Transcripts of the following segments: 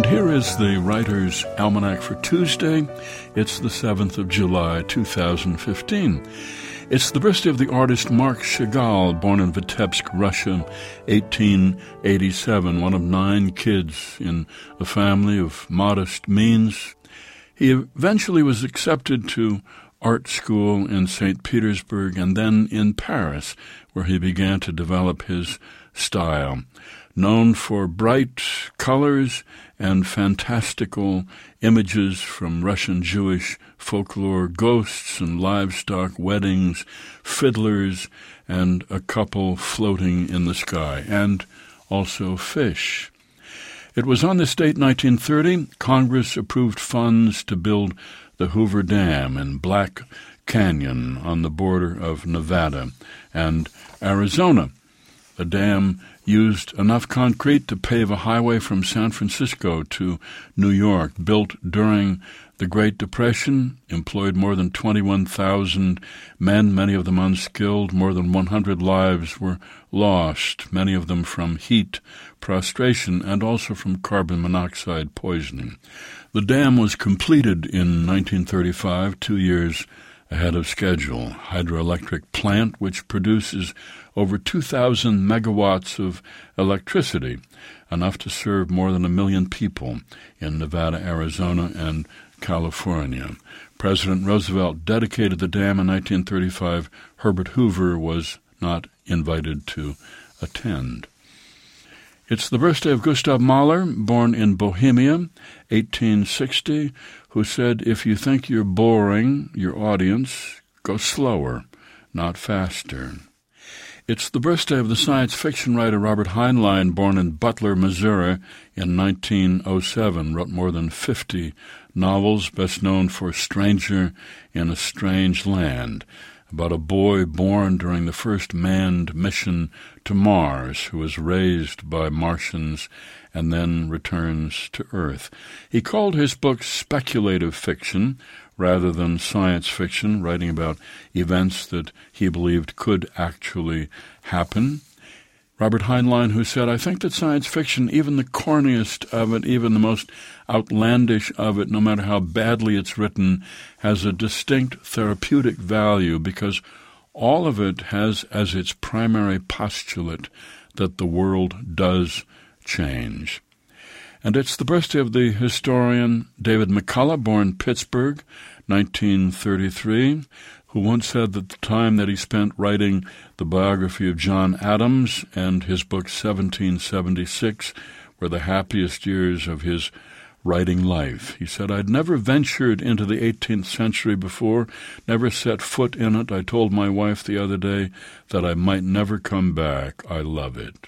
here is the Writer's Almanac for Tuesday. It's the 7th of July, 2015. It's the birthday of the artist Marc Chagall, born in Vitebsk, Russia, 1887, one of 9 kids in a family of modest means. He eventually was accepted to art school in St. Petersburg and then in Paris, where he began to develop his style. Known for bright colors and fantastical images from Russian Jewish folklore, ghosts and livestock, weddings, fiddlers, and a couple floating in the sky, and also fish. It was on this date, 1930, Congress approved funds to build the Hoover Dam in Black Canyon on the border of Nevada and Arizona. The dam used enough concrete to pave a highway from San Francisco to New York, built during the Great Depression, employed more than 21,000 men, many of them unskilled. More than 100 lives were lost, many of them from heat, prostration, and also from carbon monoxide poisoning. The dam was completed in 1935, 2 years ahead of schedule. Hydroelectric plant which produces over 2,000 megawatts of electricity, enough to serve more than 1 million people in Nevada, Arizona, and California. President Roosevelt dedicated the dam in 1935. Herbert Hoover was not invited to attend. It's the birthday of Gustav Mahler, born in Bohemia, 1860, who said, "If you think you're boring your audience, go slower, not faster." It's the birthday of the science fiction writer Robert Heinlein, born in Butler, Missouri, in 1907, wrote more than 50 novels, best known for Stranger in a Strange Land, about a boy born during the first manned mission to Mars who is raised by Martians and then returns to Earth. He called his book speculative fiction rather than science fiction, writing about events that he believed could actually happen. Robert Heinlein, who said, "I think that science fiction, even the corniest of it, even the most outlandish of it, no matter how badly it's written, has a distinct therapeutic value because all of it has as its primary postulate that the world does change." And it's the birthday of the historian David McCullough, born Pittsburgh, 1933, who once said that the time that he spent writing the biography of John Adams and his book 1776 were the happiest years of his writing life. He said, "I'd never ventured into the 18th century before, never set foot in it. I told my wife the other day that I might never come back. I love it."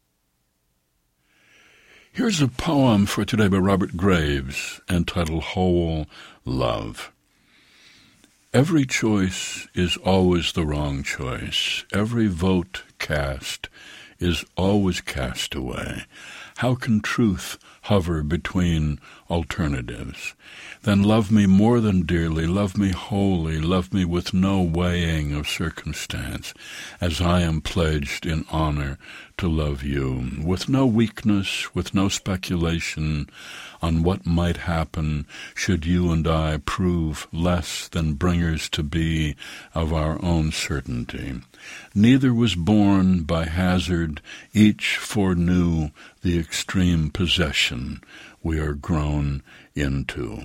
Here's a poem for today by Robert Graves, entitled Whole Love. Every choice is always the wrong choice. Every vote cast is always cast away. How can truth hover between alternatives? Then love me more than dearly, love me wholly, love me with no weighing of circumstance, as I am pledged in honor to love you, with no weakness, with no speculation on what might happen should you and I prove less than bringers to be of our own certainty. Neither was born by hazard, each foreknew the extreme possession we are grown into.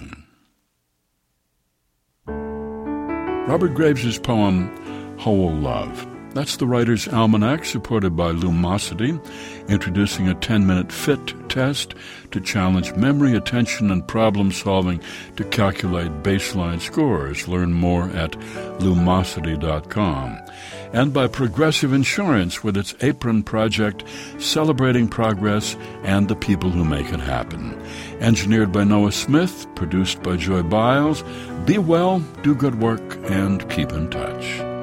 Robert Graves' poem, Whole Love. That's the Writer's Almanac, supported by Lumosity, introducing a 10-minute fit test to challenge memory, attention, and problem-solving to calculate baseline scores. Learn more at Lumosity.com. And by Progressive Insurance, with its Apron Project, celebrating progress and the people who make it happen. Engineered by Noah Smith, produced by Joy Biles. Be well, do good work, and keep in touch.